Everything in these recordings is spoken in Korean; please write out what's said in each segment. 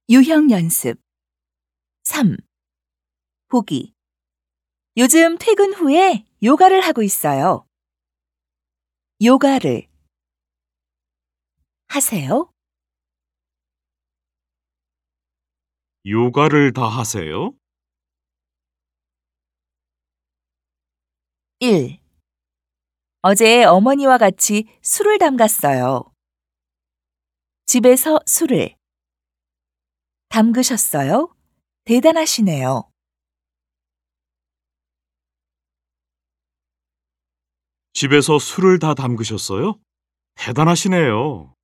유형 연습 3. 보기. 요즘 퇴근 후에 요가를 하고 있어요. 요가를 하세요? 요가를 다 하세요? 1. 어제 어머니와 같이 술을 담갔어요. 집에서 술을 담그셨어요? 대단하시네요. 집에서 술을 다 담그셨어요? 대단하시네요.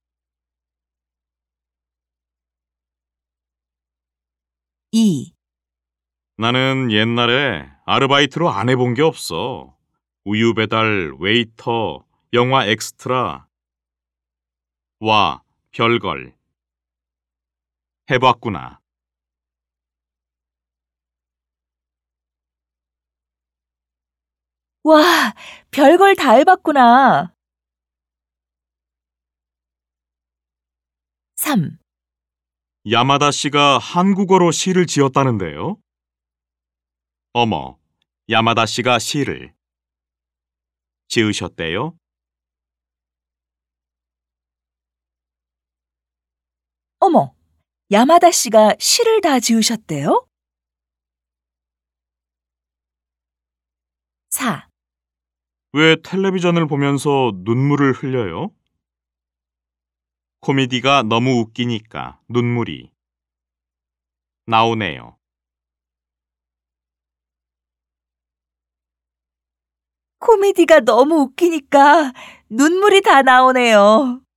2. 나는 옛날에 아르바이트로 안 해본 게 없어. 우유 배달, 웨이터, 영화 엑스트라, 와, 별걸. 해봤구나. 와, 별걸 다 해봤구나. 3. 야마다 씨가 한국어로 시를 지었다는데요? 어머, 야마다 씨가 시를 지으셨대요? 어머, 야마다 씨가 시를 다 지으셨대요? 4. 왜 텔레비전을 보면서 눈물을 흘려요? 코미디가 너무 웃기니까 눈물이 나오네요. 코미디가 너무 웃기니까 눈물이 다 나오네요.